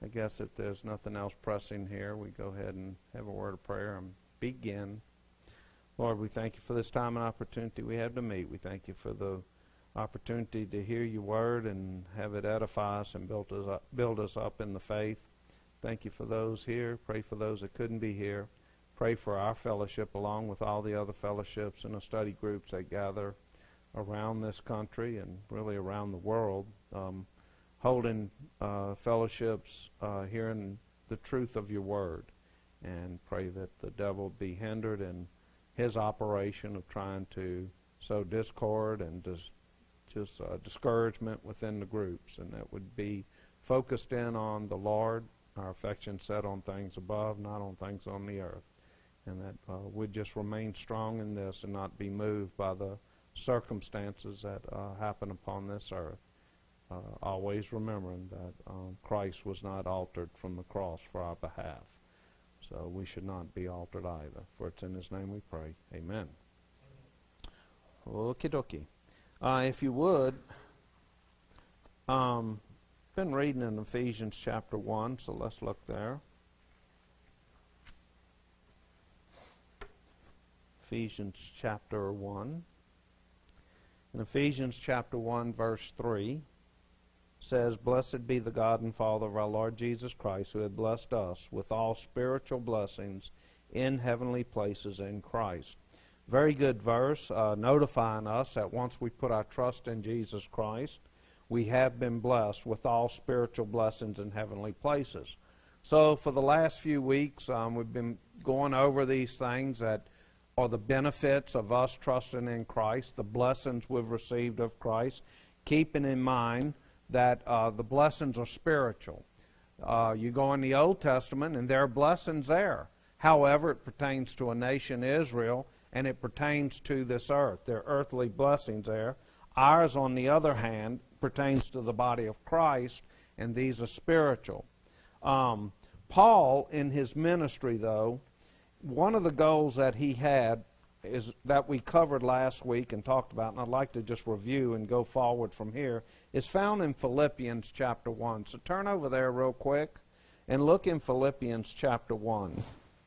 I guess if there's nothing else pressing here, we go ahead and have a word of prayer and begin. Lord, we thank you for this time and opportunity we have to meet. We thank you for the opportunity to hear your word and have it edify us and build us up in the faith. Thank you for those here. Pray for those that couldn't be here. Pray for our fellowship along with all the other fellowships and the study groups that gather around this country and really around the world, holding fellowships, hearing the truth of your word. And pray that the devil be hindered in his operation of trying to sow discord and discouragement within the groups, and that would be focused in on the Lord, our affection set on things above, not on things on the earth, and that we'd just remain strong in this and not be moved by the circumstances that happen upon this earth, always remembering that Christ was not altered from the cross for our behalf, so we should not be altered either. For it's in his name we pray. Amen. Okie dokie. If you would, been reading in Ephesians chapter 1, so let's look there. Ephesians chapter 1. In Ephesians chapter 1, verse 3, says, "Blessed be the God and Father of our Lord Jesus Christ, who hath blessed us with all spiritual blessings in heavenly places in Christ." Very good verse, notifying us that once we put our trust in Jesus Christ, we have been blessed with all spiritual blessings in heavenly places. So for the last few weeks, we've been going over these things that are the benefits of us trusting in Christ, the blessings we've received of Christ, keeping in mind that the blessings are spiritual. You go in the Old Testament, and there are blessings there. However, it pertains to a nation, Israel, and it pertains to this earth. There are earthly blessings there. Ours, on the other hand, pertains to the body of Christ, and these are spiritual. Paul, in his ministry, though, one of the goals that he had is that we covered last week and talked about, and I'd like to just review and go forward from here, is found in Philippians chapter 1. So turn over there real quick and look in Philippians chapter 1.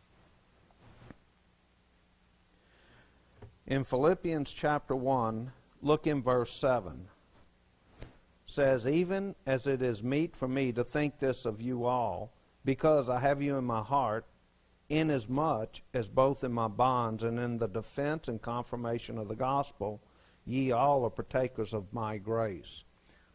In Philippians chapter 1, look in verse 7. It says, "Even as it is meet for me to think this of you all, because I have you in my heart, inasmuch as both in my bonds and in the defense and confirmation of the gospel, ye all are partakers of my grace."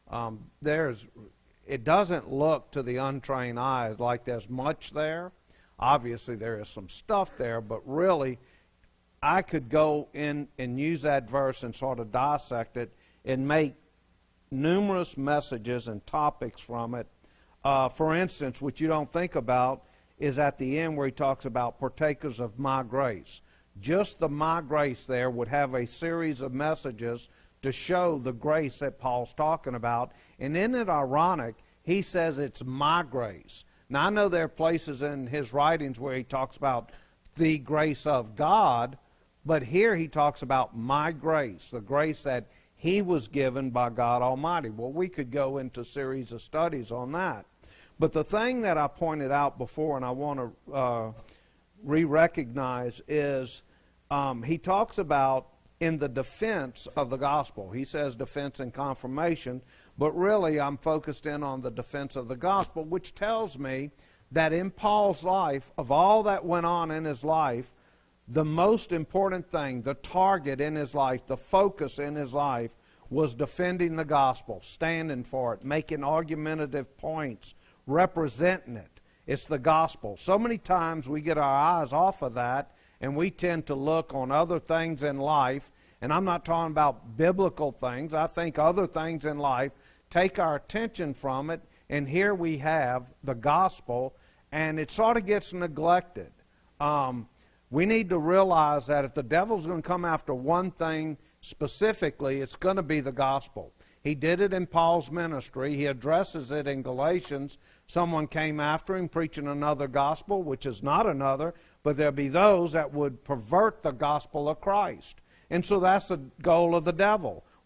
It doesn't look to the untrained eye like there's much there. Obviously there is some stuff there, but really I could go in and use that verse and sort of dissect it and make numerous messages and topics from it. For instance, what you don't think about is at the end where he talks about partakers of my grace. Just the my grace there would have a series of messages to show the grace that Paul's talking about. And isn't it ironic? He says it's my grace. Now, I know there are places in his writings where he talks about the grace of God, but here he talks about my grace, the grace that he was given by God Almighty. Well, we could go into a series of studies on that. But the thing that I pointed out before, and I want to re-recognize, is he talks about in the defense of the gospel. He says defense and confirmation, but really I'm focused in on the defense of the gospel, which tells me that in Paul's life, of all that went on in his life, the most important thing, the target in his life, the focus in his life, was defending the gospel, standing for it, making argumentative points, representing it. It's the gospel. So many times we get our eyes off of that, and we tend to look on other things in life, and I'm not talking about biblical things. I think other things in life take our attention from it, and here we have the gospel, and it sort of gets neglected. We need to realize that if the devil's going to come after one thing specifically, it's going to be the gospel. He did it in Paul's ministry. He addresses it in Galatians. Someone came after him preaching another gospel, which is not another, but there'll be those that would pervert the gospel of Christ. And so that's the goal of the devil.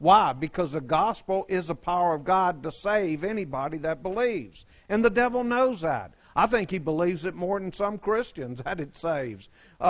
Why? Because the gospel is the power of God to save anybody that believes. And the devil knows that. I think he believes it more than some Christians, that it saves.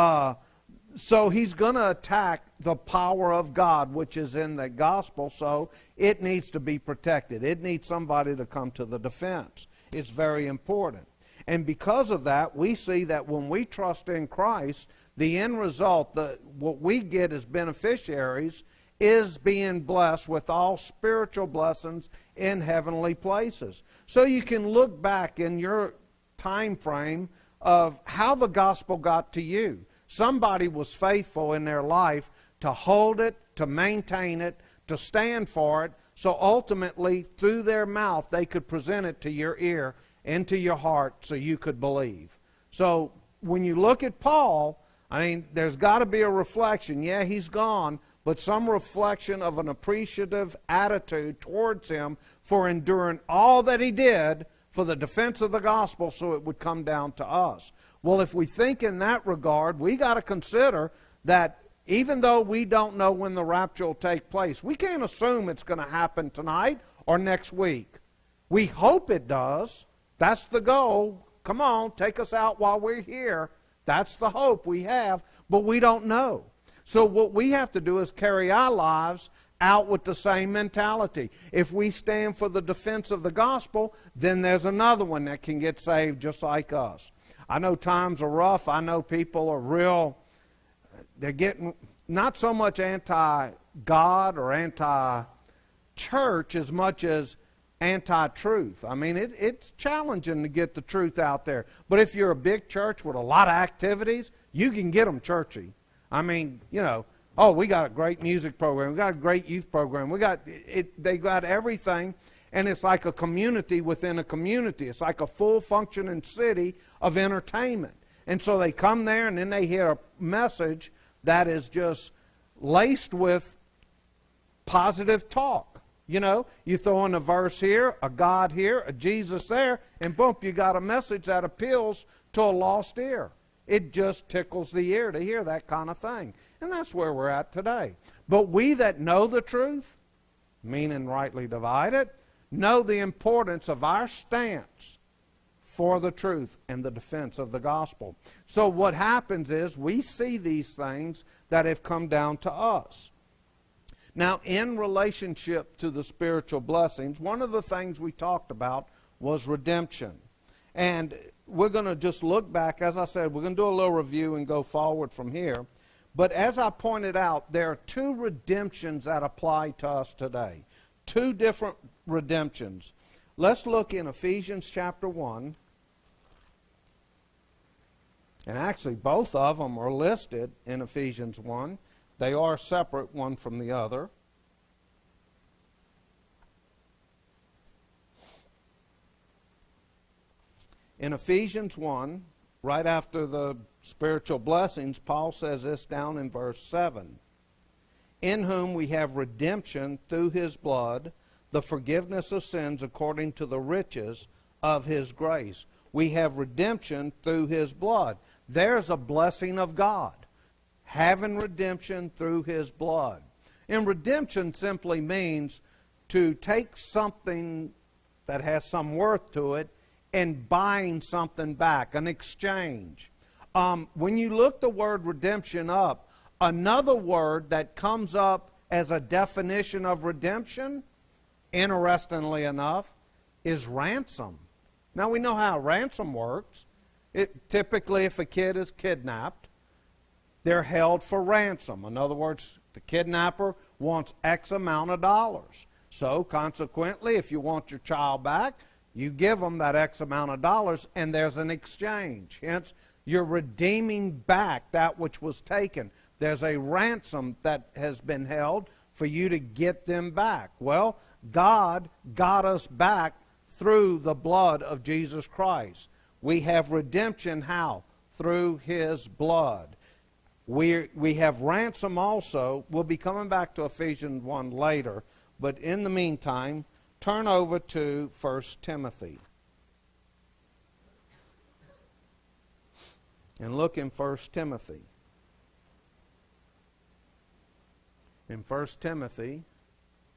So he's going to attack the power of God, which is in the gospel, so it needs to be protected. It needs somebody to come to the defense. It's very important. And because of that, we see that when we trust in Christ, the end result, what we get as beneficiaries, is being blessed with all spiritual blessings in heavenly places. So you can look back in your time frame of how the gospel got to you. Somebody was faithful in their life to hold it, to maintain it, to stand for it, so ultimately through their mouth they could present it to your ear, into your heart, so you could believe. So when you look at Paul, I mean, there's got to be a reflection. Yeah, he's gone, but some reflection of an appreciative attitude towards him for enduring all that he did for the defense of the gospel so it would come down to us. Well, if we think in that regard, we got to consider that even though we don't know when the rapture will take place, we can't assume it's going to happen tonight or next week. We hope it does. That's the goal. Come on, take us out while we're here. That's the hope we have, but we don't know. So what we have to do is carry our lives out with the same mentality. If we stand for the defense of the gospel, then there's another one that can get saved just like us. I know times are rough. I know people are they're getting not so much anti-God or anti-church as much as anti-truth. I mean, it's challenging to get the truth out there. But if you're a big church with a lot of activities, you can get them churchy. I mean, we got a great music program. We got a great youth program. They got everything, and it's like a community within a community. It's like a full functioning city of entertainment. And so they come there, and then they hear a message that is just laced with positive talk. You throw in a verse here, a God here, a Jesus there, and boom, you got a message that appeals to a lost ear. It just tickles the ear to hear that kind of thing. And that's where we're at today. But we that know the truth, meaning rightly divide it, know the importance of our stance for the truth and the defense of the gospel. So what happens is we see these things that have come down to us. Now, in relationship to the spiritual blessings, one of the things we talked about was redemption. And we're going to just look back. As I said, we're going to do a little review and go forward from here. But as I pointed out, there are two redemptions that apply to us today. Two different redemptions. Let's look in Ephesians chapter 1. And actually, both of them are listed in Ephesians 1. They are separate one from the other. In Ephesians 1, right after the spiritual blessings, Paul says this down in verse 7. In whom we have redemption through his blood, the forgiveness of sins according to the riches of his grace. We have redemption through his blood. There's a blessing of God. Having redemption through his blood. And redemption simply means to take something that has some worth to it and buying something back, an exchange. When you look the word redemption up, another word that comes up as a definition of redemption, interestingly enough, is ransom. Now we know how ransom works. Typically, if a kid is kidnapped, they're held for ransom. In other words, the kidnapper wants X amount of dollars. So, consequently, if you want your child back, you give them that X amount of dollars, and there's an exchange. Hence, you're redeeming back that which was taken. There's a ransom that has been held for you to get them back. Well, God got us back through the blood of Jesus Christ. We have redemption how? Through his blood. We have ransom also. We'll be coming back to Ephesians 1 later. But in the meantime, turn over to 1 Timothy. And look in 1 Timothy. In 1 Timothy,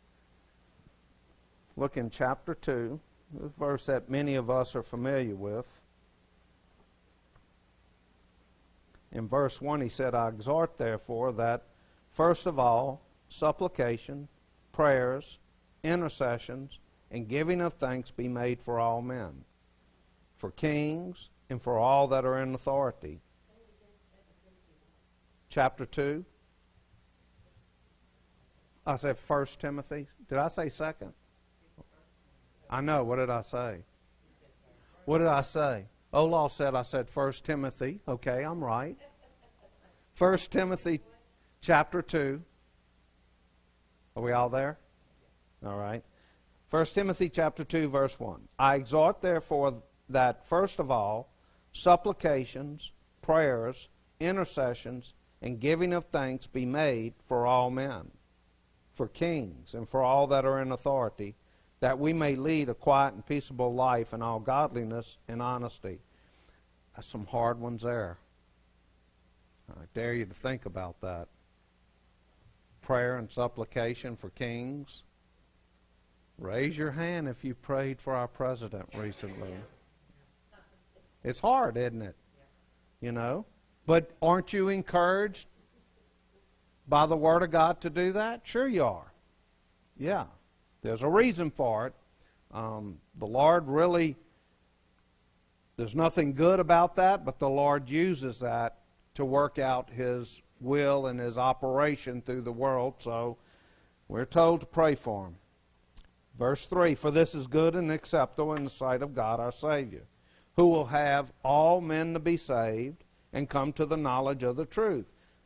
look in chapter 2, this verse that many of us are familiar with. In verse 1 he said, I exhort therefore that first of all, supplication, prayers, intercessions, and giving of thanks be made for all men, for kings, and for all that are in authority. Chapter 2. I said 1 Timothy. Did I say 2nd? I know. What did I say? What did I say? Olaf said I said 1 Timothy. Okay, I'm right. 1 Timothy chapter 2. Are we all there? All right. 1 Timothy chapter 2, verse 1. I exhort therefore that first of all, supplications, prayers, intercessions, and giving of thanks be made for all men, for kings, and for all that are in authority, that we may lead a quiet and peaceable life in all godliness and honesty. That's some hard ones there. I dare you to think about that. Prayer and supplication for kings. Raise your hand if you prayed for our president recently. It's hard, isn't it? You know? But aren't you encouraged by the Word of God to do that? Sure you are. Yeah. There's a reason for it. The Lord really, there's nothing good about that, but the Lord uses that to work out His will and His operation through the world. So we're told to pray for Him. Verse 3, for this is good and acceptable in the sight of God our Savior, who will have all men to be saved and come to the knowledge of the truth.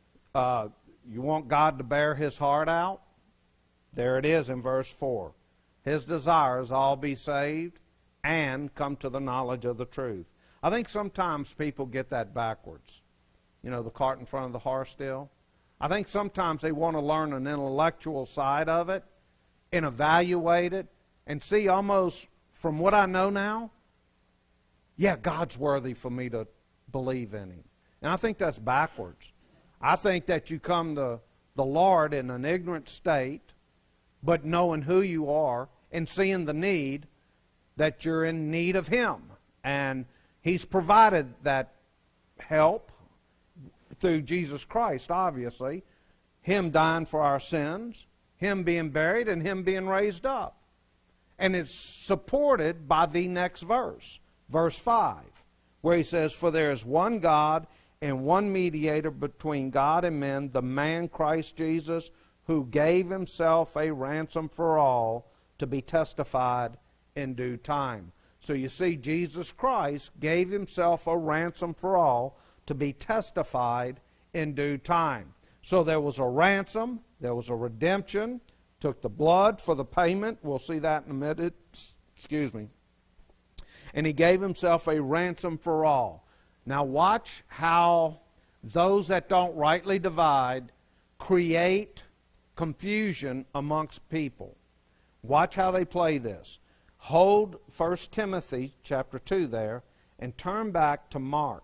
You want God to bear His heart out? There it is in verse 4. His desires all be saved and come to the knowledge of the truth. I think sometimes people get that backwards. You know, the cart in front of the horse deal. I think sometimes they want to learn an intellectual side of it and evaluate it and see almost from what I know now, yeah, God's worthy for me to believe in Him. And I think that's backwards. I think that you come to the Lord in an ignorant state, but knowing who you are and seeing the need, that you're in need of Him. And He's provided that help through Jesus Christ, obviously. Him dying for our sins, Him being buried, and Him being raised up. And it's supported by the next verse, verse 5, where He says, for there is one God and one mediator between God and men, the man Christ Jesus, who gave Himself a ransom for all, to be testified in due time. So you see, Jesus Christ gave Himself a ransom for all, to be testified in due time. So there was a ransom, there was a redemption, took the blood for the payment. We'll see that in a minute. Excuse me. And He gave Himself a ransom for all. Now watch how those that don't rightly divide create confusion amongst people. Watch how they play this. Hold 1 Timothy chapter 2 there and turn back to Mark.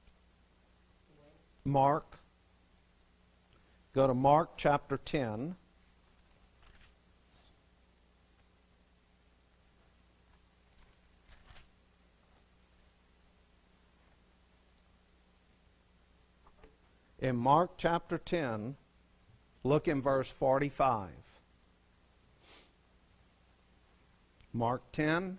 Mark. Go to Mark chapter 10. In Mark chapter 10, look in verse 45. Mark 10,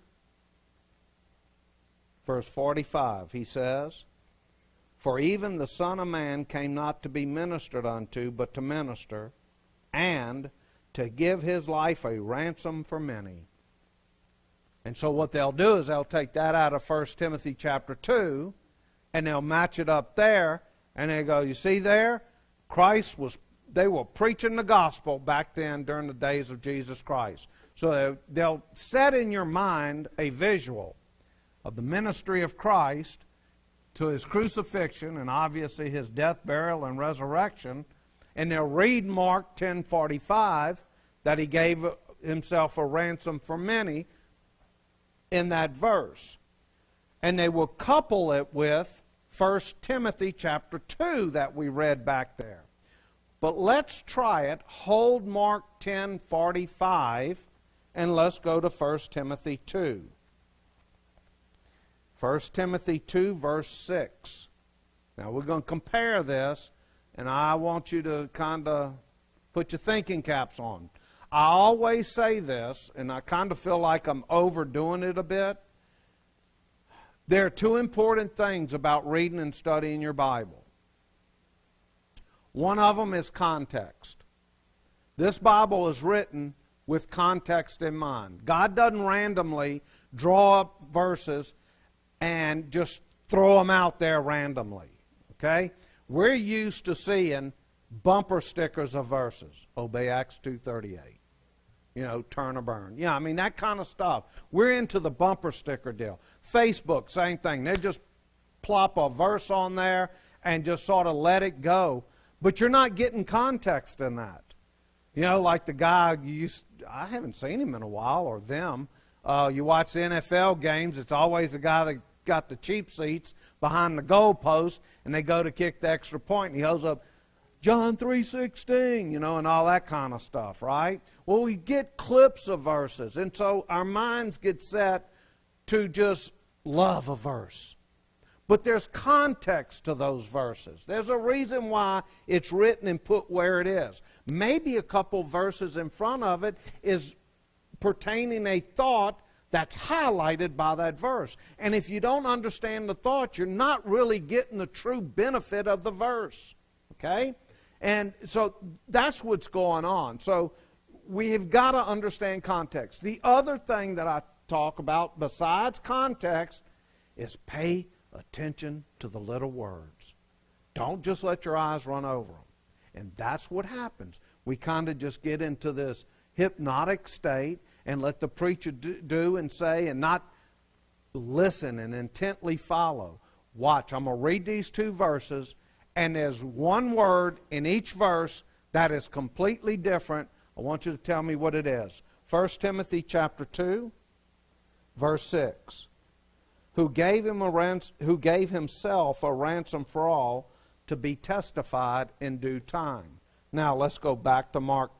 verse 45, he says, for even the Son of Man came not to be ministered unto, but to minister, and to give His life a ransom for many. And so what they'll do is they'll take that out of 1 Timothy chapter 2, and they'll match it up there, and they go, you see there? They were preaching the gospel back then during the days of Jesus Christ. So they'll set in your mind a visual of the ministry of Christ to His crucifixion and obviously His death, burial, and resurrection. And they'll read Mark 10:45 that He gave Himself a ransom for many in that verse. And they will couple it with 1 Timothy chapter 2 that we read back there. But let's try it. Hold Mark 10:45 and let's go to 1 Timothy 2. 1 Timothy 2, verse 6. Now we're going to compare this, and I want you to kind of put your thinking caps on. I always say this, and I kind of feel like I'm overdoing it a bit. There are two important things about reading and studying your Bible. One of them is context. This Bible is written with context in mind. God doesn't randomly draw up verses and just throw them out there randomly. Okay? We're used to seeing bumper stickers of verses. Obey Acts 2:38. You know, turn or burn. Yeah, I mean, that kind of stuff. We're into the bumper sticker deal. Facebook, same thing. They just plop a verse on there and just sort of let it go. But you're not getting context in that. You know, like the guy, I haven't seen him in a while, or them. You watch the NFL games, it's always the guy that got the cheap seats behind the goal post, and they go to kick the extra point, and he holds up John 3:16, you know, and all that kind of stuff, right? Well, we get clips of verses, and so our minds get set to just love a verse. But there's context to those verses. There's a reason why it's written and put where it is. Maybe a couple verses in front of it is pertaining a thought that's highlighted by that verse. And if you don't understand the thought, you're not really getting the true benefit of the verse. Okay? And so that's what's going on. So we have got to understand context. The other thing that I talk about besides context is pay attention to the little words. Don't just let your eyes run over them. And that's what happens. We kind of just get into this hypnotic state and let the preacher do and say and not listen and intently follow. Watch, I'm going to read these two verses, and there's one word in each verse that is completely different. I want you to tell me what it is. 1 Timothy chapter 2, verse 6. Who gave himself a ransom for all, to be testified in due time. Now let's go back to Mark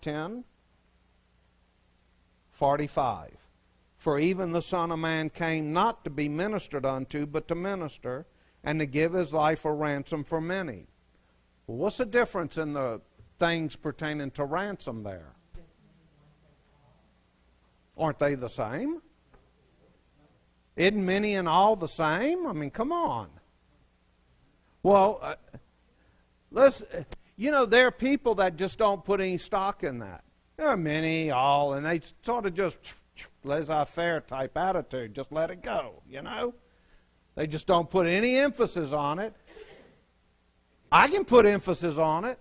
10:45. For even the Son of Man came not to be ministered unto, but to minister, and to give his life a ransom for many. Well, what's the difference in the things pertaining to ransom there? Aren't they the same? Isn't many and all the same? I mean, come on. Well, there are people that just don't put any stock in that. There are many, all, and they sort of just laissez-faire type attitude. Just let it go, you know. They just don't put any emphasis on it. I can put emphasis on it.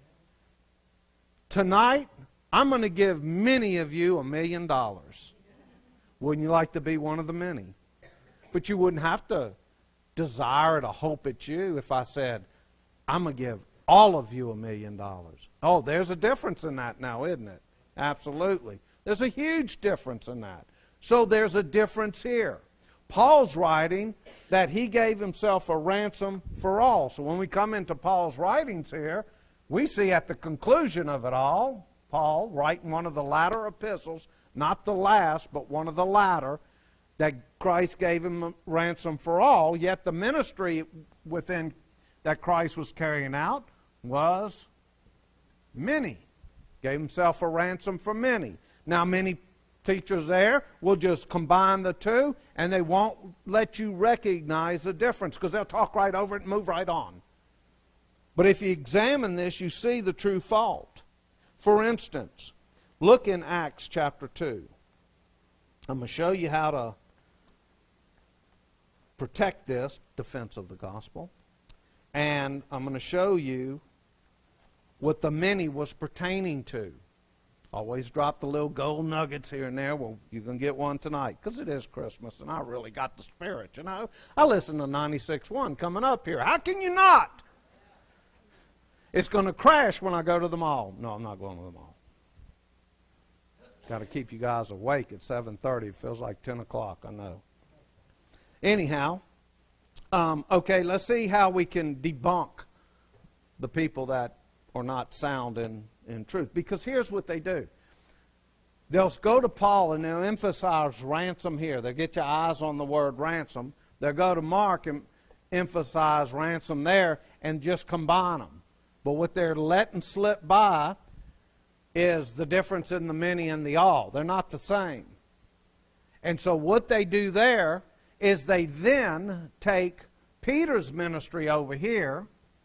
Tonight, I'm going to give many of you $1 million. Wouldn't you like to be one of the many? But you wouldn't have to desire to hope it's you if I said, I'm going to give all of you $1 million. Oh, there's a difference in that now, isn't it? Absolutely. There's a huge difference in that. So there's a difference here. Paul's writing that he gave himself a ransom for all. So when we come into Paul's writings here, we see at the conclusion of it all, Paul, writing one of the latter epistles, not the last, but one of the latter, that Christ gave him a ransom for all, yet the ministry within that Christ was carrying out was many. Gave himself a ransom for many. Now, many teachers there will just combine the two, and they won't let you recognize the difference because they'll talk right over it and move right on. But if you examine this, you see the true fault. For instance, look in Acts chapter 2. I'm going to show you how to protect this defense of the gospel. And I'm going to show you what the many was pertaining to. Always drop the little gold nuggets here and there. Well, you're going to get one tonight because it is Christmas and I really got the spirit, you know. I listen to 96.1 coming up here. How can you not? It's going to crash when I go to the mall. No, I'm not going to the mall. Got to keep you guys awake at 7:30. It feels like 10 o'clock, I know. Anyhow, okay, let's see how we can debunk the people that are not sound in truth. Because here's what they do. They'll go to Paul and they'll emphasize ransom here. They'll get your eyes on the word ransom. They'll go to Mark and emphasize ransom there and just combine them. But what they're letting slip by is the difference in the many and the all. They're not the same. And so what they do there is they then take Peter's ministry over here,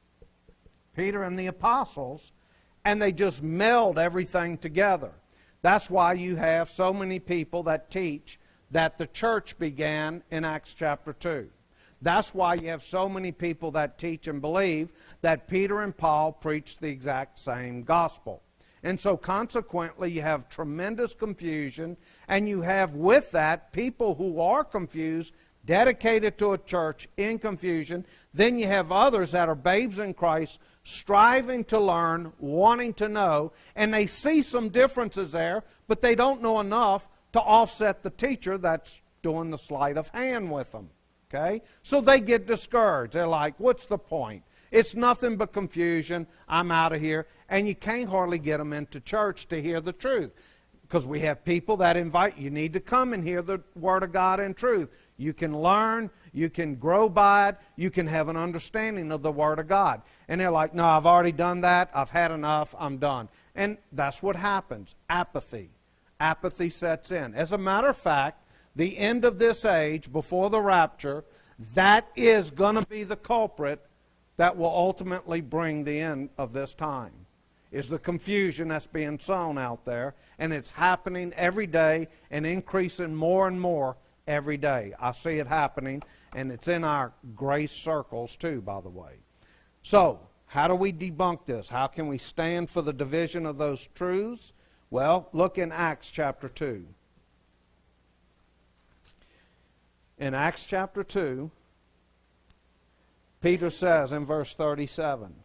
Peter and the apostles, and they just meld everything together. That's why you have so many people that teach that the church began in Acts chapter 2. That's why you have so many people that teach and believe that Peter and Paul preached the exact same gospel. And so consequently, you have tremendous confusion, and you have with that people who are confused, dedicated to a church in confusion. Then you have others that are babes in Christ, striving to learn, wanting to know, and they see some differences there, but they don't know enough to offset the teacher that's doing the sleight of hand with them. Okay? So they get discouraged. They're like, what's the point? It's nothing but confusion. I'm out of here. And you can't hardly get them into church to hear the truth. Because we have people that invite you need to come and hear the Word of God in truth. You can learn, you can grow by it, you can have an understanding of the Word of God. And they're like, no, I've already done that, I've had enough, I'm done. And that's what happens, apathy. Apathy sets in. As a matter of fact, the end of this age, before the rapture, that is going to be the culprit that will ultimately bring the end of this time. Is the confusion that's being sown out there, and it's happening every day and increasing more and more every day. I see it happening, and it's in our grace circles too, by the way. So, how do we debunk this? How can we stand for the division of those truths? Well, look in Acts chapter 2. In Acts chapter 2, Peter says in verse 37,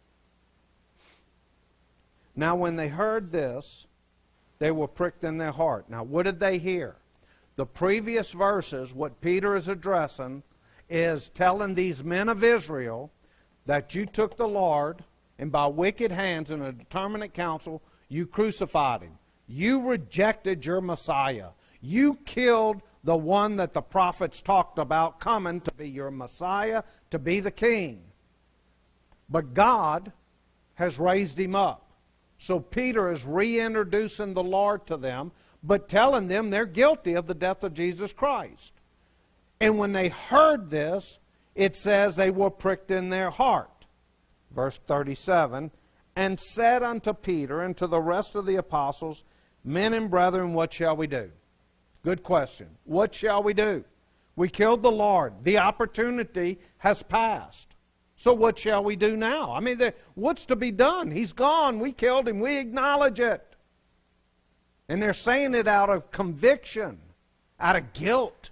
now when they heard this, they were pricked in their heart. Now what did they hear? The previous verses, what Peter is addressing, is telling these men of Israel that you took the Lord, and by wicked hands and a determinate counsel, you crucified him. You rejected your Messiah. You killed the one that the prophets talked about coming to be your Messiah, to be the king. But God has raised him up. So Peter is reintroducing the Lord to them, but telling them they're guilty of the death of Jesus Christ. And when they heard this, it says they were pricked in their heart. Verse 37, and said unto Peter and to the rest of the apostles, men and brethren, what shall we do? Good question. What shall we do? We killed the Lord. The opportunity has passed. So what shall we do now? I mean, what's to be done? He's gone. We killed him. We acknowledge it. And they're saying it out of conviction, out of guilt.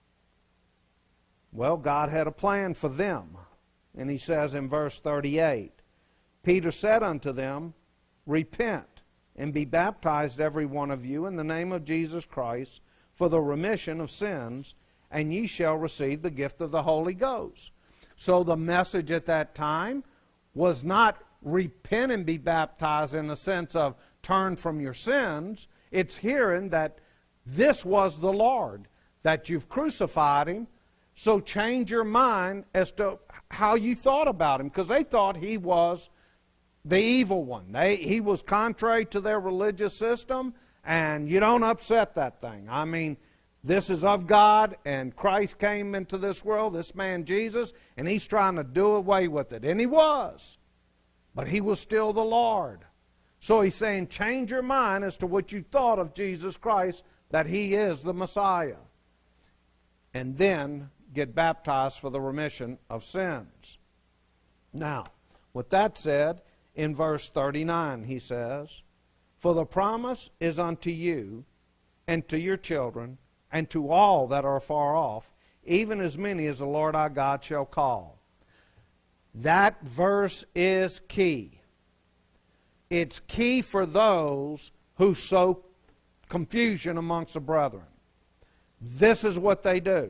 Well, God had a plan for them. And he says in verse 38, Peter said unto them, repent and be baptized every one of you in the name of Jesus Christ for the remission of sins, and ye shall receive the gift of the Holy Ghost. So the message at that time was not repent and be baptized in the sense of turn from your sins. It's hearing that this was the Lord, that you've crucified him, so change your mind as to how you thought about him, because they thought he was the evil one. He was contrary to their religious system, and you don't upset that thing. I mean, this is of God, and Christ came into this world, this man Jesus, and he's trying to do away with it. And he was. But he was still the Lord. So he's saying, change your mind as to what you thought of Jesus Christ, that he is the Messiah. And then get baptized for the remission of sins. Now, with that said, in verse 39 he says, for the promise is unto you, and to your children, and to all that are far off, even as many as the Lord our God shall call. That verse is key. It's key for those who sow confusion amongst the brethren. This is what they do.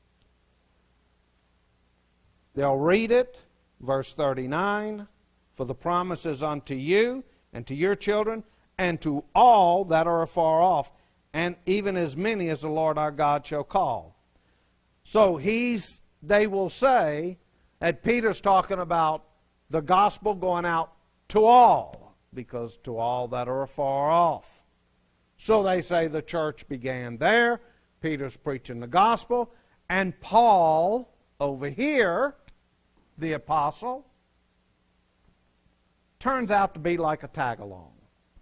They'll read it, verse 39, for the promise is unto you and to your children and to all that are afar off, and even as many as the Lord our God shall call. So they will say that Peter's talking about the gospel going out to all, because to all that are afar off. So they say the church began there, Peter's preaching the gospel, and Paul over here, the apostle, turns out to be like a tag-along.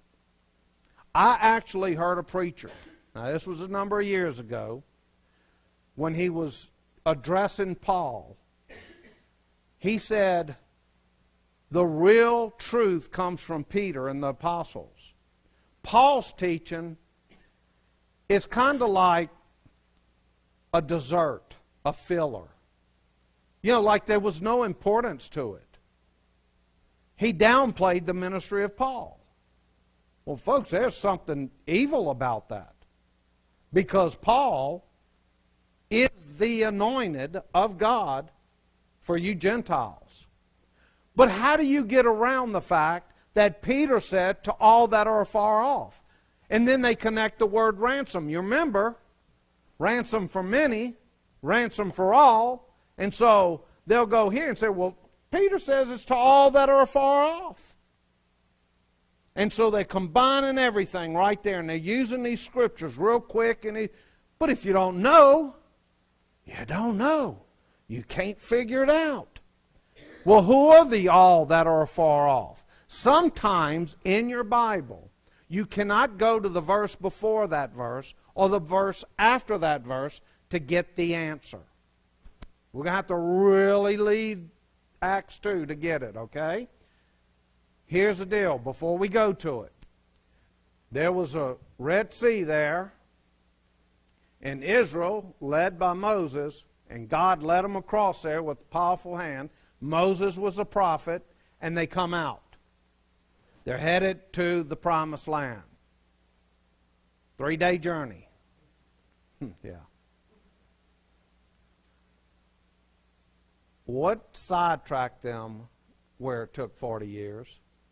I actually heard a preacher, now this was a number of years ago, when he was addressing Paul, he said, the real truth comes from Peter and the apostles. Paul's teaching is kind of like a dessert, a filler. You know, like there was no importance to it. He downplayed the ministry of Paul. Well, folks, there's something evil about that. Because Paul is the anointed of God for you Gentiles. But how do you get around the fact that Peter said to all that are far off? And then they connect the word ransom. You remember, ransom for many, ransom for all. And so they'll go here and say, well, Peter says it's to all that are far off. And so they're combining everything right there, and they're using these scriptures real quick. But if you don't know, you don't know. You can't figure it out. Well, who are the all that are far off? Sometimes in your Bible, you cannot go to the verse before that verse or the verse after that verse to get the answer. We're going to have to really leave Acts 2 to get it, okay? Here's the deal, before we go to it. There was a Red Sea there, and Israel, led by Moses, and God led them across there with a powerful hand. Moses was a prophet, and they come out. They're headed to the promised land. 3-day journey. Yeah. What sidetracked them where it took 40 years?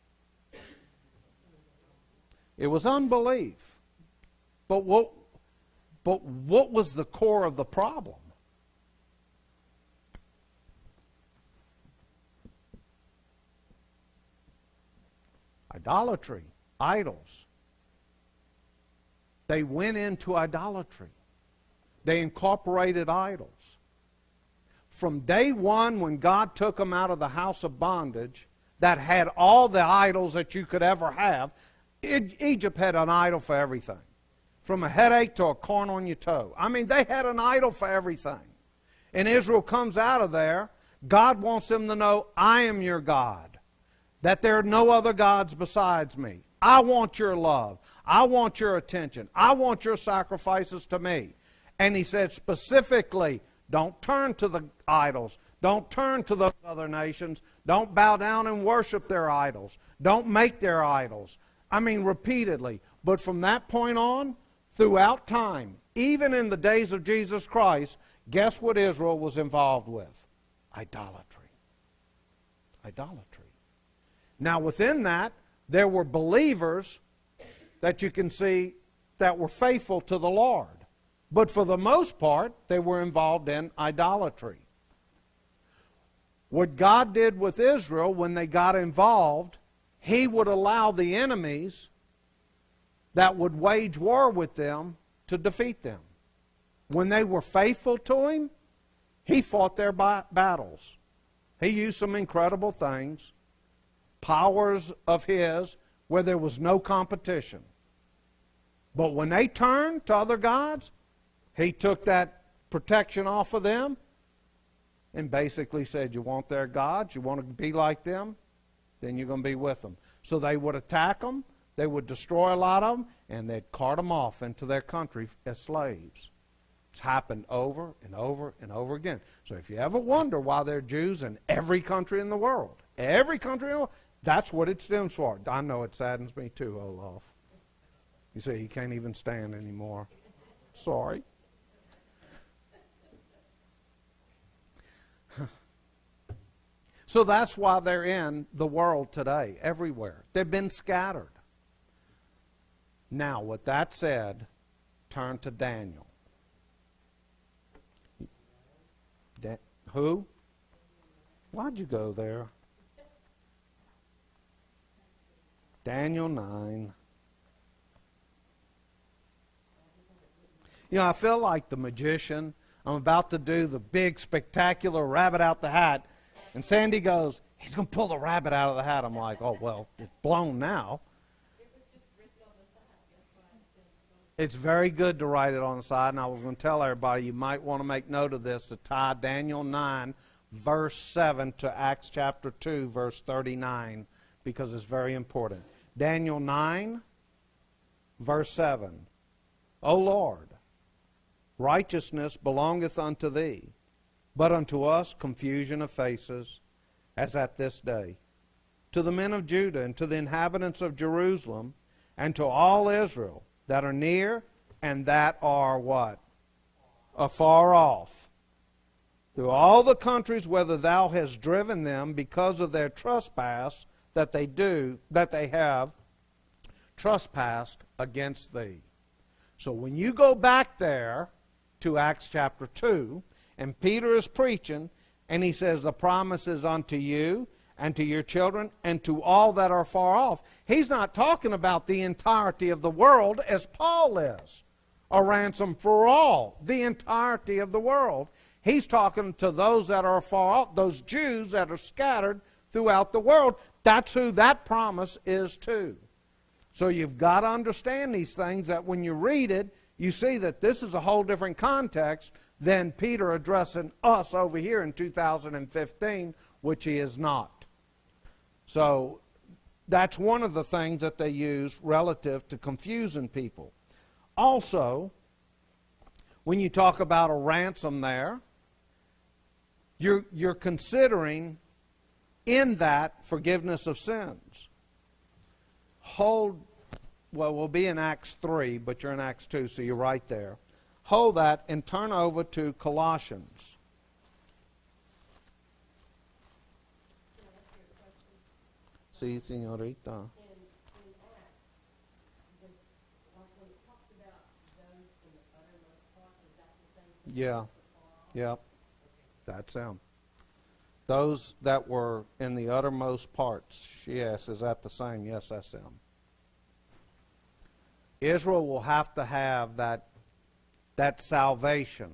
It was unbelief. But what was the core of the problem? Idolatry, idols. They went into idolatry. They incorporated idols. From day one, when God took them out of the house of bondage, that had all the idols that you could ever have, Egypt had an idol for everything. From a headache to a corn on your toe. I mean, they had an idol for everything. And Israel comes out of there. God wants them to know, I am your God. That there are no other gods besides me. I want your love. I want your attention. I want your sacrifices to me. And he said specifically, don't turn to the idols. Don't turn to those other nations. Don't bow down and worship their idols. Don't make their idols. I mean, repeatedly. But from that point on, throughout time, even in the days of Jesus Christ, guess what Israel was involved with? Idolatry. Idolatry. Now, within that, there were believers that you can see that were faithful to the Lord. But for the most part, they were involved in idolatry. What God did with Israel when they got involved, He would allow the enemies that would wage war with them to defeat them. When they were faithful to Him, He fought their battles. He used some incredible things, powers of His where there was no competition. But when they turned to other gods, He took that protection off of them and basically said, you want their gods, you want to be like them, then you're going to be with them. So they would attack them, they would destroy a lot of them, and they'd cart them off into their country as slaves. It's happened over and over and over again. So if you ever wonder why there are Jews in every country in the world, that's what it stems for. I know it saddens me too, Olaf. You see, he can't even stand anymore. Sorry. So that's why they're in the world today, everywhere. They've been scattered. Now, with that said, turn to Daniel. Who? Why'd you go there? Daniel 9. You know, I feel like the magician. I'm about to do the big, spectacular rabbit out the hat. And Sandy goes, he's going to pull the rabbit out of the hat. I'm like, oh, well, it's blown now. It's very good to write it on the side. And I was going to tell everybody, you might want to make note of this, to tie Daniel 9, verse 7 to Acts chapter 2, verse 39, because it's very important. Daniel 9, verse 7. O Lord, righteousness belongeth unto thee, but unto us confusion of faces, as at this day. To the men of Judah, and to the inhabitants of Jerusalem, and to all Israel that are near, and that are what? Afar off. Through all the countries whither thou hast driven them, because of their trespass that they have trespassed against thee. So when you go back there to Acts chapter 2, and Peter is preaching, and he says, the promise is unto you, and to your children, and to all that are far off. He's not talking about the entirety of the world as Paul is. A ransom for all, the entirety of the world. He's talking to those that are far off, those Jews that are scattered throughout the world. That's who that promise is to. So you've got to understand these things, that when you read it, you see that this is a whole different context than Peter addressing us over here in 2015, which he is not. So that's one of the things that they use relative to confusing people. Also, when you talk about a ransom there, you're considering in that forgiveness of sins. We'll be in Acts 3, but you're in Acts 2, so you're right there. Hold that and turn over to Colossians. Sí, señorita. Yeah. That's them. Those that were in the uttermost parts, she asks, is that the same? Yes, that's them. Israel will have to have that salvation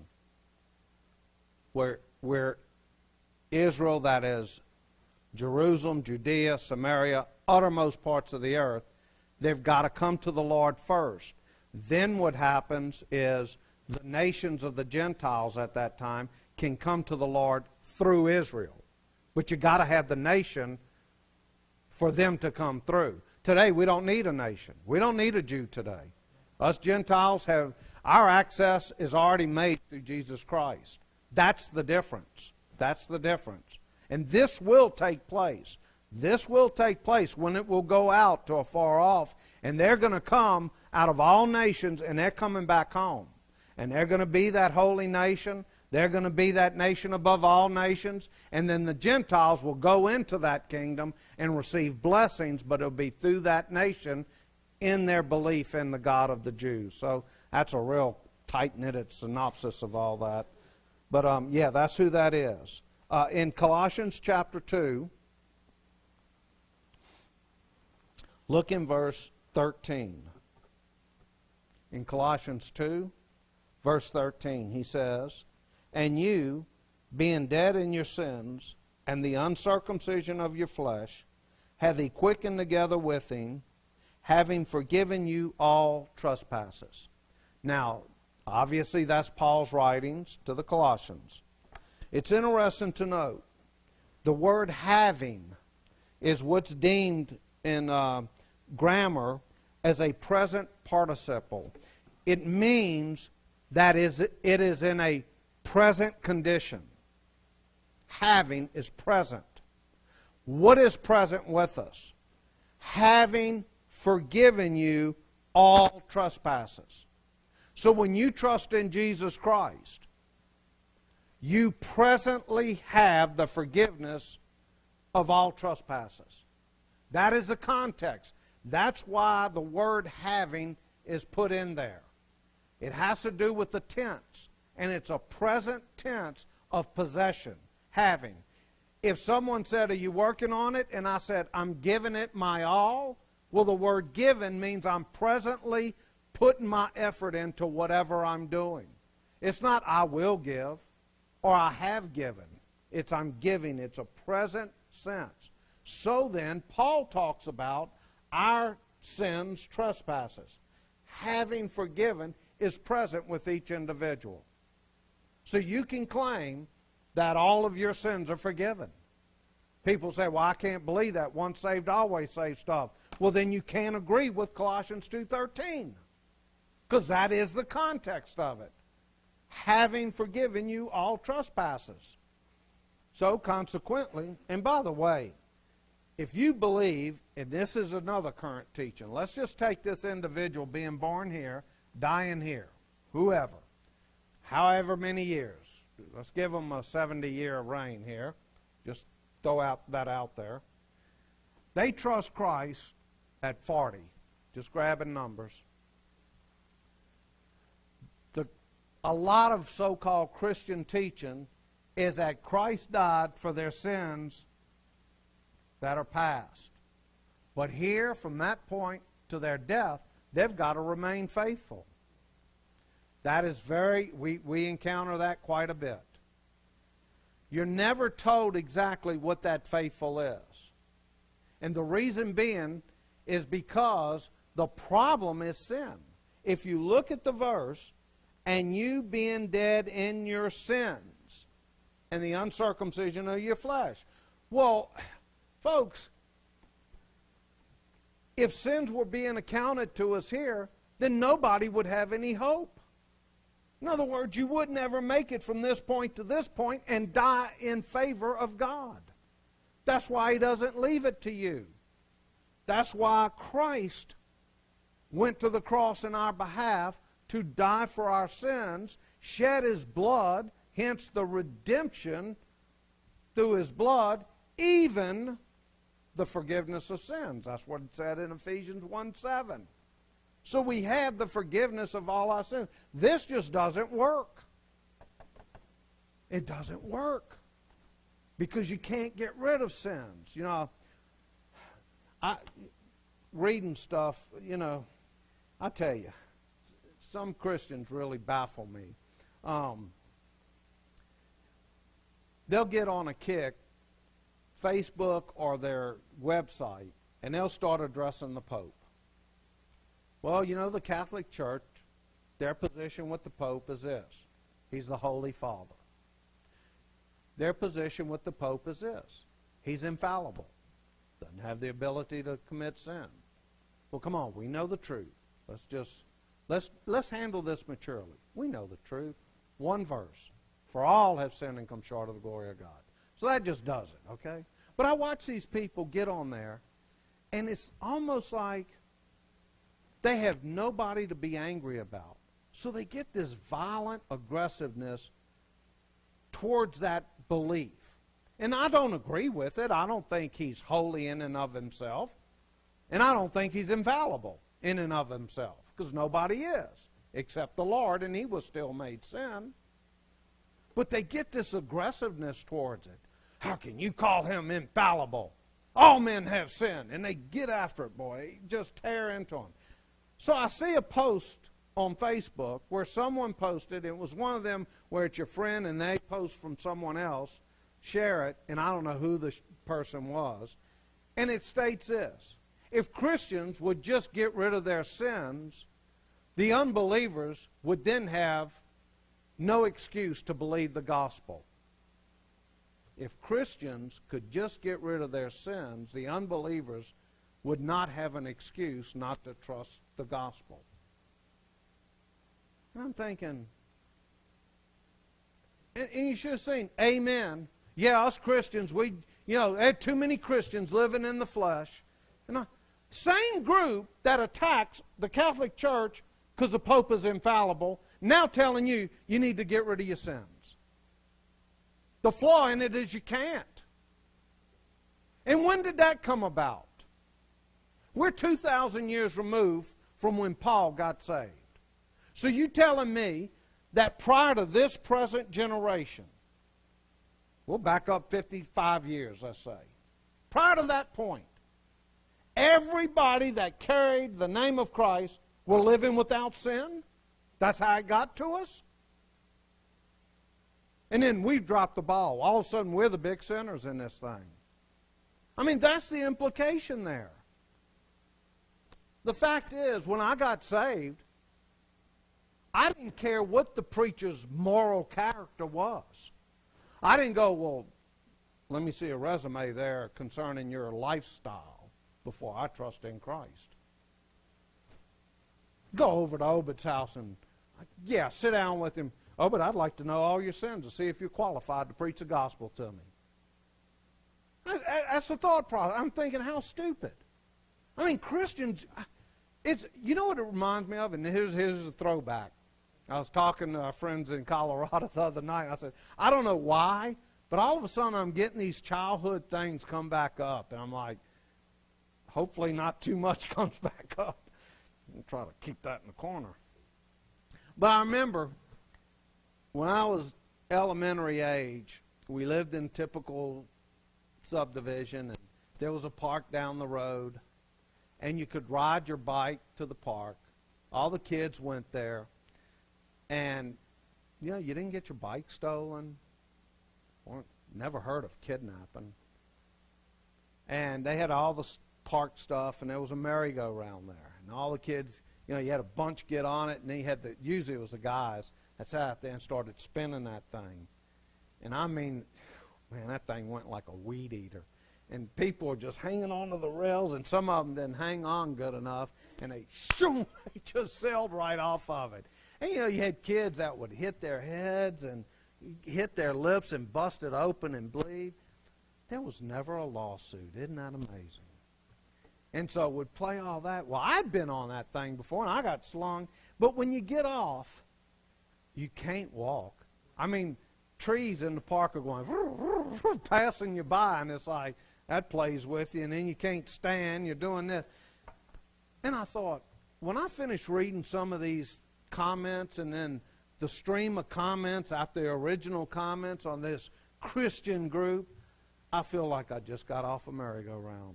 where Israel, that is Jerusalem, Judea, Samaria, uttermost parts of the earth, they've got to come to the Lord first. Then what happens is the nations of the Gentiles at that time can come to the Lord through Israel. But you got to have the nation for them to come through. Today we don't need a nation. We don't need a Jew today. Us Gentiles have, our access is already made through Jesus Christ. That's the difference. That's the difference. And this will take place. This will take place when it will go out to afar off. And they're going to come out of all nations, and they're coming back home. And they're going to be that holy nation. They're going to be that nation above all nations. And then the Gentiles will go into that kingdom and receive blessings, but it'll be through that nation in their belief in the God of the Jews. So that's a real tight-knitted synopsis of all that. But yeah, that's who that is. In Colossians chapter 2, look in verse 13. In Colossians 2, verse 13, he says, and you, being dead in your sins, and the uncircumcision of your flesh, hath he quickened together with him, having forgiven you all trespasses. Now, obviously that's Paul's writings to the Colossians. It's interesting to note, the word having is what's deemed in grammar as a present participle. It means that it is in a present condition. Having is present. What is present with us? Having forgiven you all trespasses. So when you trust in Jesus Christ, you presently have the forgiveness of all trespasses. That is the context. That's why the word having is put in there. It has to do with the tense, and it's a present tense of possession, having. If someone said, are you working on it? And I said, I'm giving it my all. Well, the word given means I'm presently putting my effort into whatever I'm doing. It's not I will give or I have given. It's I'm giving. It's a present sense. So then, Paul talks about our sins, trespasses. Having forgiven is present with each individual. So you can claim that all of your sins are forgiven. People say, well, I can't believe that. Once saved, always saved stuff. Well, then you can't agree with Colossians 2:13. Because that is the context of it. Having forgiven you all trespasses. So consequently, and by the way, if you believe, and this is another current teaching, let's just take this individual being born here, dying here, whoever, however many years. Let's give them a 70-year reign here. Just throw that out there. They trust Christ at 40. Just grabbing numbers. A lot of so-called Christian teaching is that Christ died for their sins that are past. But here, from that point to their death, they've got to remain faithful. That is we encounter that quite a bit. You're never told exactly what that faithful is. And the reason being is because the problem is sin. If you look at the verse, and you being dead in your sins and the uncircumcision of your flesh. Well, folks, if sins were being accounted to us here, then nobody would have any hope. In other words, you would never make it from this point to this point and die in favor of God. That's why He doesn't leave it to you. That's why Christ went to the cross in our behalf to die for our sins, shed His blood, hence the redemption through His blood, even the forgiveness of sins. That's what it said in Ephesians 1:7. So we have the forgiveness of all our sins. This just doesn't work. It doesn't work. Because you can't get rid of sins. You know, reading stuff, you know, I tell you, some Christians really baffle me. They'll get on a kick, Facebook or their website, and they'll start addressing the Pope. Well, you know, the Catholic Church, their position with the Pope is this. He's the Holy Father. Their position with the Pope is this. He's infallible. Doesn't have the ability to commit sin. Well, come on, we know the truth. Let's handle this maturely. We know the truth. One verse. For all have sinned and come short of the glory of God. So that just does it, okay? But I watch these people get on there, and it's almost like they have nobody to be angry about. So they get this violent aggressiveness towards that belief. And I don't agree with it. I don't think he's holy in and of himself. And I don't think he's infallible in and of himself. Because nobody is, except the Lord, and He was still made sin. But they get this aggressiveness towards it. How can you call Him infallible? All men have sinned. And they get after it, boy. Just tear into Him. So I see a post on Facebook where someone posted, it was one of them where it's your friend and they post from someone else, share it, and I don't know who the person was, and it states this. If Christians would just get rid of their sins, the unbelievers would then have no excuse to believe the gospel. If Christians could just get rid of their sins, the unbelievers would not have an excuse not to trust the gospel. And I'm thinking, and you should have seen, amen. Yeah, us Christians, there are too many Christians living in the flesh. And same group that attacks the Catholic Church because the Pope is infallible, now telling you need to get rid of your sins. The flaw in it is you can't. And when did that come about? We're 2,000 years removed from when Paul got saved. So you telling me that prior to this present generation, we'll back up 55 years, let's say. Prior to that point, everybody that carried the name of Christ were living without sin? That's how it got to us? And then we've dropped the ball. All of a sudden, we're the big sinners in this thing. I mean, that's the implication there. The fact is, when I got saved, I didn't care what the preacher's moral character was. I didn't go, well, let me see a resume there concerning your lifestyle before I trust in Christ. Go over to Obed's house and, sit down with him. Obed, I'd like to know all your sins to see if you're qualified to preach the gospel to me. That's the thought process. I'm thinking, how stupid. I mean, Christians, you know what it reminds me of? And here's a throwback. I was talking to our friends in Colorado the other night. And I said, I don't know why, but all of a sudden I'm getting these childhood things come back up. And I'm like, hopefully not too much comes back up. I'll try to keep that in the corner. But I remember when I was elementary age, we lived in typical subdivision, and there was a park down the road, and you could ride your bike to the park. All the kids went there, and you didn't get your bike stolen, or never heard of kidnapping. And they had all the park stuff, and there was a merry-go-round there, and all the kids, you had a bunch get on it, and they had usually it was the guys that sat out there and started spinning that thing. And I mean, man, that thing went like a weed eater. And people were just hanging onto the rails, and some of them didn't hang on good enough, and they just sailed right off of it. And, you had kids that would hit their heads and hit their lips and bust it open and bleed. There was never a lawsuit. Isn't that amazing? And so we'd play all that. Well, I'd been on that thing before, and I got slung. But when you get off, you can't walk. I mean, trees in the park are going, passing you by, and it's like, that plays with you, and then you can't stand, you're doing this. And I thought, when I finished reading some of these comments and then the stream of comments after the original comments on this Christian group, I feel like I just got off a merry-go-round.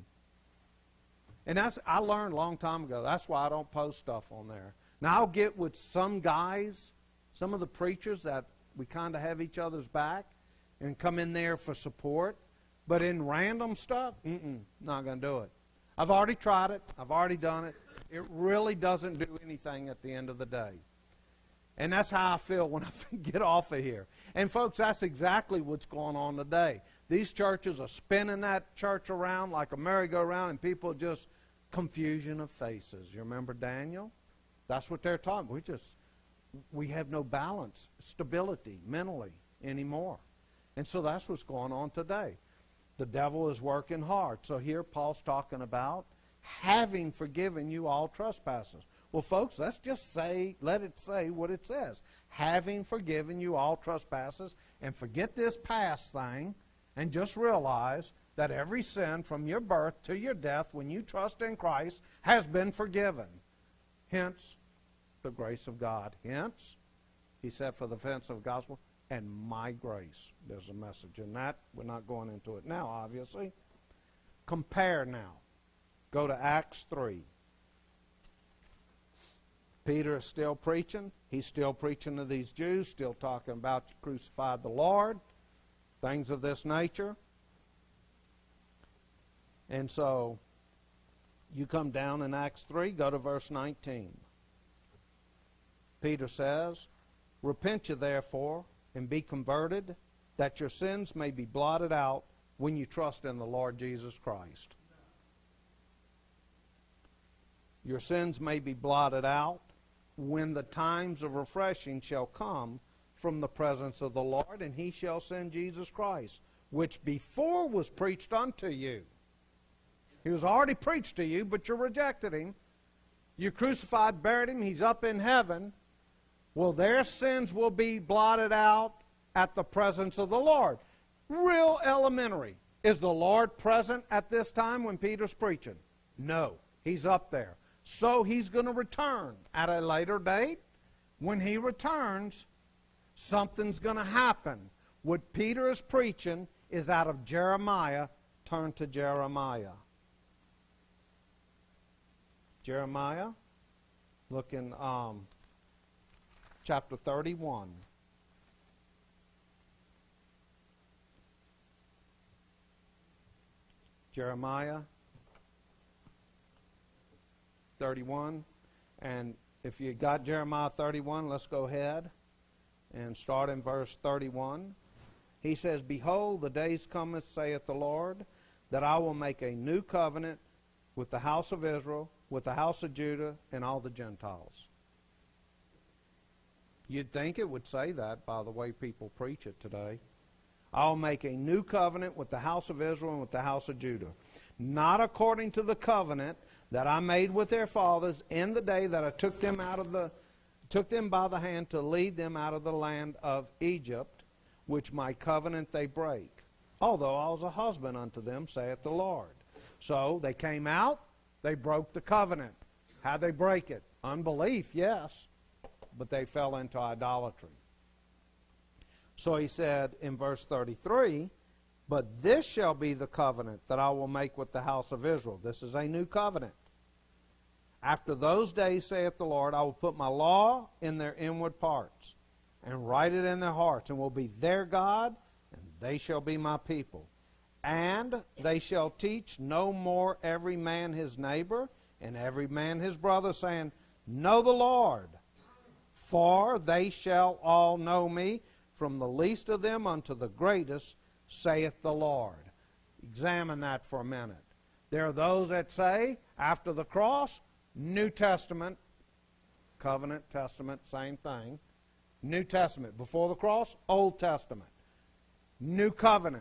And I learned a long time ago, that's why I don't post stuff on there. Now, I'll get with some guys, some of the preachers that we kind of have each other's back and come in there for support. But in random stuff, not going to do it. I've already tried it. I've already done it. It really doesn't do anything at the end of the day. And that's how I feel when I get off of here. And folks, that's exactly what's going on today. These churches are spinning that church around like a merry-go-round, and people just confusion of faces. You remember Daniel? That's what they're talking. We have no balance, stability mentally anymore. And so that's what's going on today. The devil is working hard. So here Paul's talking about having forgiven you all trespasses. Well, folks, let's just let it say what it says. Having forgiven you all trespasses, and forget this past thing, and just realize that every sin from your birth to your death, when you trust in Christ, has been forgiven. Hence, the grace of God. Hence, he said, for the defense of the gospel, and my grace. There's a message in that. We're not going into it now, obviously. Compare now. Go to Acts 3. Peter is still preaching. He's still preaching to these Jews, still talking about you crucified the Lord, things of this nature. And so, you come down in Acts 3, go to verse 19. Peter says, repent you therefore, and be converted, that your sins may be blotted out when you trust in the Lord Jesus Christ. Your sins may be blotted out when the times of refreshing shall come from the presence of the Lord, and he shall send Jesus Christ, which before was preached unto you. He was already preached to you, but you rejected him. You crucified, buried him, he's up in heaven. Well, their sins will be blotted out at the presence of the Lord. Real elementary. Is the Lord present at this time when Peter's preaching? No. He's up there. So he's going to return at a later date. When he returns, something's going to happen. What Peter is preaching is out of Jeremiah. Turn to Jeremiah. Jeremiah, look in chapter 31. Jeremiah 31. And if you got Jeremiah 31, let's go ahead and start in verse 31. He says, Behold, the days cometh, saith the Lord, that I will make a new covenant with the house of Israel, with the house of Judah, and all the Gentiles. You'd think it would say that by the way people preach it today. I'll make a new covenant with the house of Israel and with the house of Judah, not according to the covenant that I made with their fathers in the day that I took them by the hand to lead them out of the land of Egypt, which my covenant they break. Although I was a husband unto them, saith the Lord. So they came out, they broke the covenant. How'd they break it? Unbelief, yes, but they fell into idolatry. So he said in verse 33, But this shall be the covenant that I will make with the house of Israel. This is a new covenant. After those days, saith the Lord, I will put my law in their inward parts, and write it in their hearts, and will be their God, and they shall be my people. And they shall teach no more every man his neighbor, and every man his brother, saying, Know the Lord, for they shall all know me, from the least of them unto the greatest, saith the Lord. Examine that for a minute. There are those that say, after the cross, New Testament, covenant, testament, same thing. New Testament. Before the cross, Old Testament. New covenant.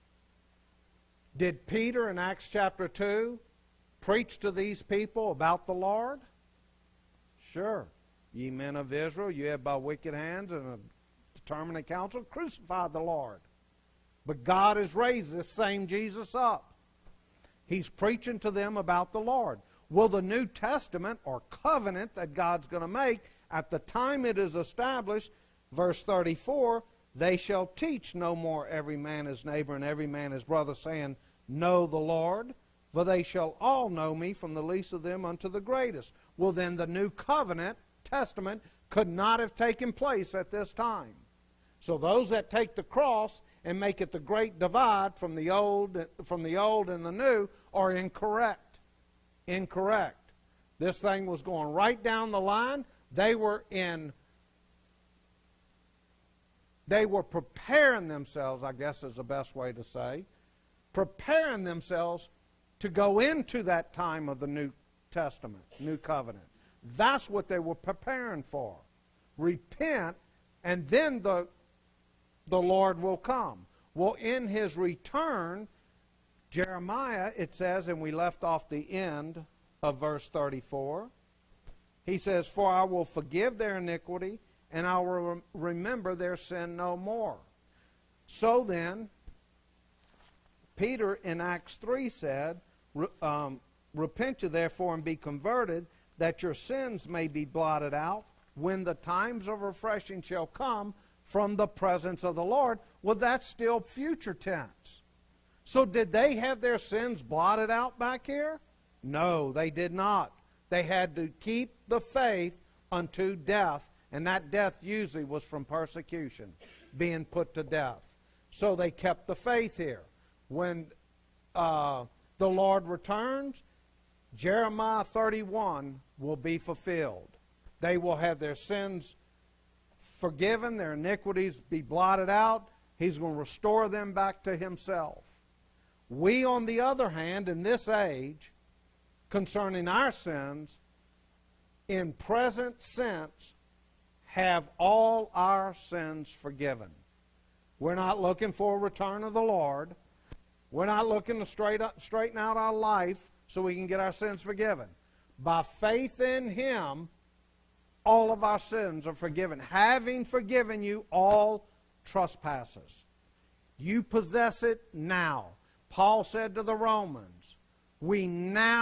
Did Peter in Acts chapter 2 preach to these people about the Lord? Sure. Ye men of Israel, you have by wicked hands and a determinate counsel crucified the Lord. But God has raised this same Jesus up. He's preaching to them about the Lord. Well, the New Testament or covenant that God's going to make, at the time it is established, verse 34, they shall teach no more every man his neighbor and every man his brother, saying, Know the Lord, for they shall all know me, from the least of them unto the greatest. Well, then the New Covenant, Testament, could not have taken place at this time. So those that take the cross and make it the great divide from the old and the new are incorrect. Incorrect. This thing was going right down the line. They were preparing themselves, I guess is the best way to say, preparing themselves to go into that time of the New Testament, New Covenant. That's what they were preparing for. Repent, and then the Lord will come. Well, in his return, Jeremiah, it says, and we left off the end of verse 34, he says, For I will forgive their iniquity, and I will remember their sin no more. So then, Peter in Acts 3 said, Repent you therefore and be converted, that your sins may be blotted out, when the times of refreshing shall come from the presence of the Lord. Well, that's still future tense. So did they have their sins blotted out back here? No, they did not. They had to keep the faith unto death, and that death usually was from persecution, being put to death. So they kept the faith here. When the Lord returns, Jeremiah 31 will be fulfilled. They will have their sins forgiven, their iniquities be blotted out. He's going to restore them back to himself. We, on the other hand, in this age, concerning our sins, in present sense, have all our sins forgiven. We're not looking for a return of the Lord. We're not looking to straighten out our life so we can get our sins forgiven. By faith in him, all of our sins are forgiven, having forgiven you all trespasses. You possess it now. Paul said to the Romans, we now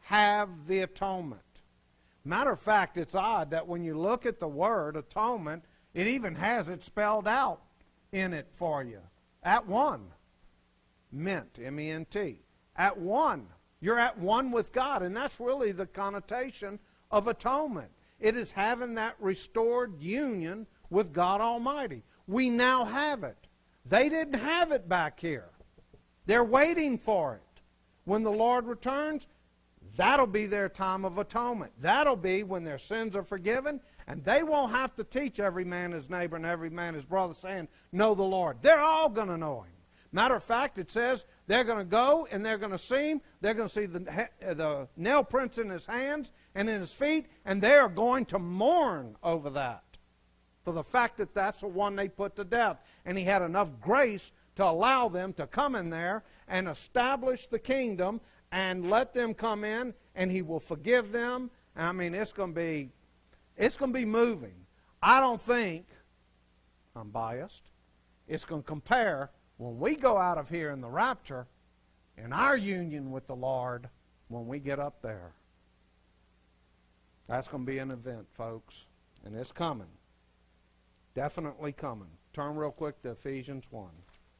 have the atonement. Matter of fact, it's odd that when you look at the word atonement, it even has it spelled out in it for you. At one. Ment, M-E-N-T. At one. You're at one with God, and that's really the connotation of atonement. It is having that restored union with God Almighty. We now have it. They didn't have it back here. They're waiting for it. When the Lord returns, that'll be their time of atonement. That'll be when their sins are forgiven, and they won't have to teach every man his neighbor and every man his brother, saying, know the Lord. They're all going to know Him. Matter of fact, it says they're going to go and they're going to see Him. They're going to see the nail prints in His hands and in His feet, and they are going to mourn over that, for the fact that that's the one they put to death. And He had enough grace to allow them to come in there and establish the kingdom and let them come in, and He will forgive them. I mean, it's going to be moving. I don't think, I'm biased, it's going to compare when we go out of here in the rapture, in our union with the Lord, when we get up there. That's going to be an event, folks, and it's coming. Definitely coming. Turn real quick to Ephesians 1.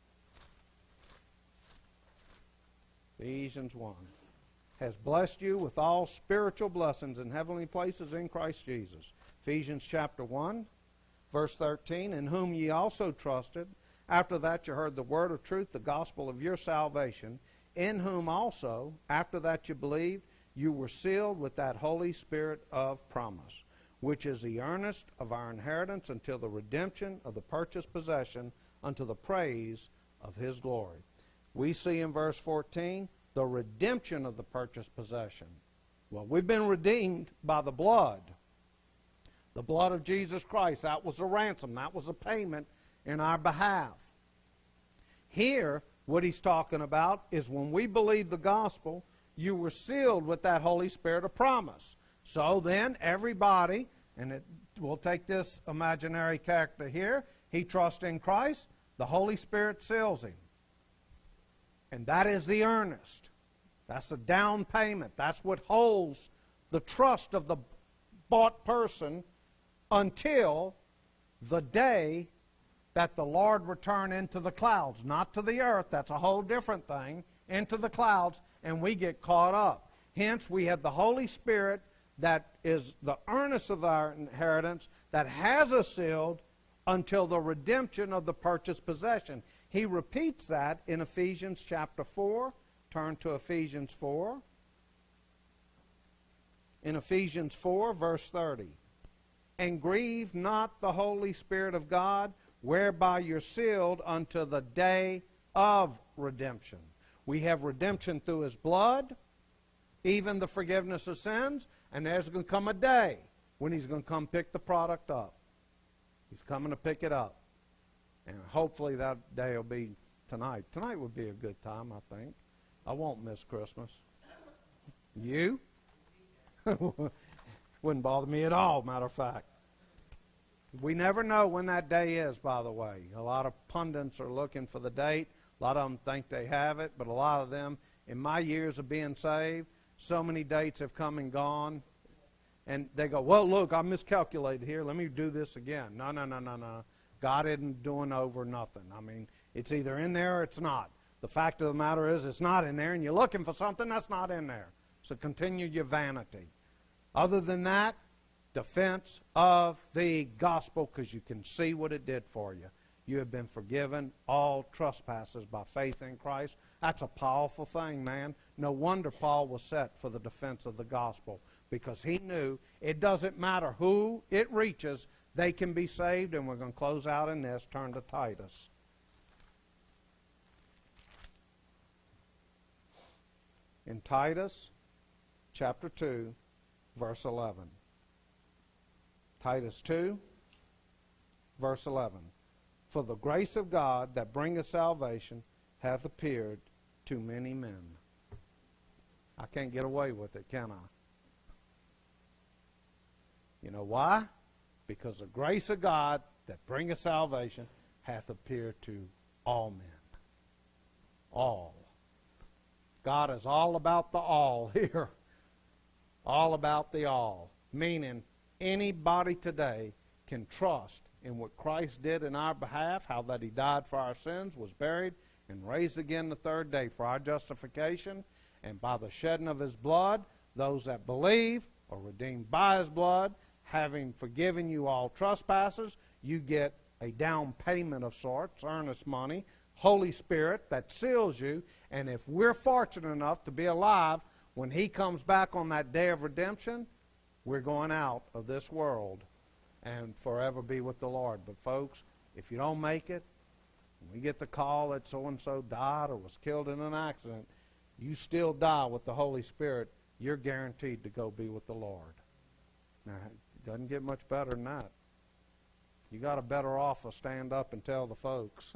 Ephesians 1. Has blessed you with all spiritual blessings in heavenly places in Christ Jesus. Ephesians chapter 1, verse 13. In whom ye also trusted. After that you heard the word of truth, the gospel of your salvation. In whom also, after that you believed, you were sealed with that Holy Spirit of promise, which is the earnest of our inheritance until the redemption of the purchased possession, unto the praise of His glory. We see in verse 14 the redemption of the purchased possession. Well, we've been redeemed by the blood of Jesus Christ. That was a ransom. That was a payment in our behalf. Here, what he's talking about is when we believe the gospel, you were sealed with that Holy Spirit of promise. So then everybody, and we'll take this imaginary character here, he trusts in Christ, the Holy Spirit seals him. And that is the earnest. That's the down payment. That's what holds the trust of the bought person until the day that the Lord return into the clouds. Not to the earth, that's a whole different thing. Into the clouds, and we get caught up. Hence, we have the Holy Spirit that is the earnest of our inheritance, that has us sealed until the redemption of the purchased possession. He repeats that in Ephesians chapter 4. Turn to Ephesians 4. In Ephesians 4, verse 30. And grieve not the Holy Spirit of God, whereby you're sealed unto the day of redemption. We have redemption through His blood, even the forgiveness of sins, and there's going to come a day when He's going to come pick the product up. He's coming to pick it up. And hopefully that day will be tonight. Tonight would be a good time, I think. I won't miss Christmas. You? Wouldn't bother me at all, matter of fact. We never know when that day is, by the way. A lot of pundits are looking for the date. A lot of them think they have it, but a lot of them, in my years of being saved, so many dates have come and gone. And they go, well, look, I miscalculated here. Let me do this again. No. God isn't doing over nothing. I mean, it's either in there or it's not. The fact of the matter is it's not in there, and you're looking for something that's not in there. So continue your vanity. Other than that, defense of the gospel, because you can see what it did for you. You have been forgiven all trespasses by faith in Christ. That's a powerful thing, man. No wonder Paul was set for the defense of the gospel, because he knew it doesn't matter who it reaches, they can be saved. And we're going to close out in this. Turn to Titus. In Titus chapter 2, verse 11. Titus 2, verse 11. For the grace of God that bringeth salvation hath appeared to many men. I can't get away with it, can I? You know why? Because the grace of God that bringeth salvation hath appeared to all men. All. God is all about the all here. All about the all, meaning anybody today can trust in what Christ did in our behalf, how that he died for our sins, was buried, and raised again the third day for our justification, and by the shedding of his blood, those that believe are redeemed by his blood, having forgiven you all trespasses, you get a down payment of sorts, earnest money, Holy Spirit that seals you, and if we're fortunate enough to be alive when he comes back on that day of redemption, we're going out of this world and forever be with the Lord. But folks, if you don't make it, we get the call that so-and-so died or was killed in an accident, you still die with the Holy Spirit, you're guaranteed to go be with the Lord. Now, it doesn't get much better than that. You got a better offer, stand up and tell the folks.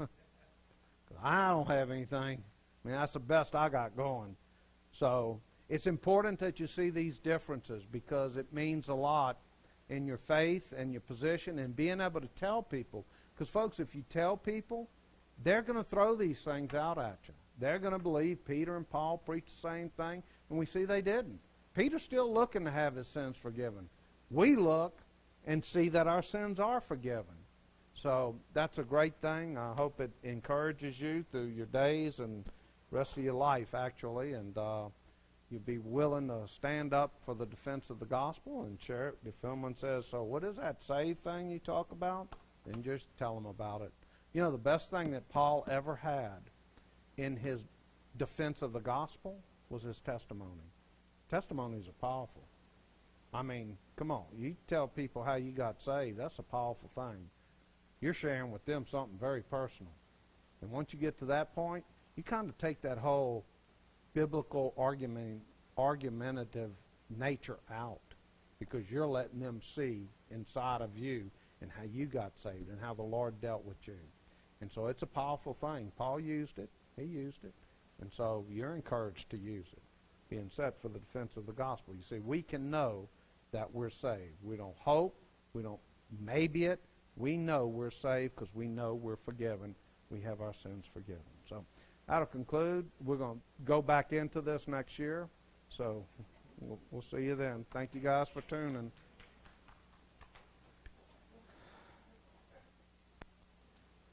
I don't have anything. I mean, that's the best I got going. So it's important that you see these differences because it means a lot in your faith and your position and being able to tell people. Because, folks, if you tell people, they're going to throw these things out at you. They're going to believe Peter and Paul preached the same thing, and we see they didn't. Peter's still looking to have his sins forgiven. We look and see that our sins are forgiven. So that's a great thing. I hope it encourages you through your days and rest of your life, actually, and you'll be willing to stand up for the defense of the gospel and share it. If someone says, so what is that save thing you talk about? Then just tell them about it. You know, the best thing that Paul ever had in his defense of the gospel was his testimony. Testimonies are powerful. I mean, come on. You tell people how you got saved. That's a powerful thing. You're sharing with them something very personal. And once you get to that point, you kind of take that whole biblical argumentative nature out because you're letting them see inside of you and how you got saved and how the Lord dealt with you. And so it's a powerful thing. Paul used it. He used it. And so you're encouraged to use it, being set for the defense of the gospel. You see, we can know that we're saved. We don't hope. We don't maybe it. We know we're saved because we know we're forgiven. We have our sins forgiven. So that'll conclude. We're going to go back into this next year. So we'll see you then. Thank you guys for tuning.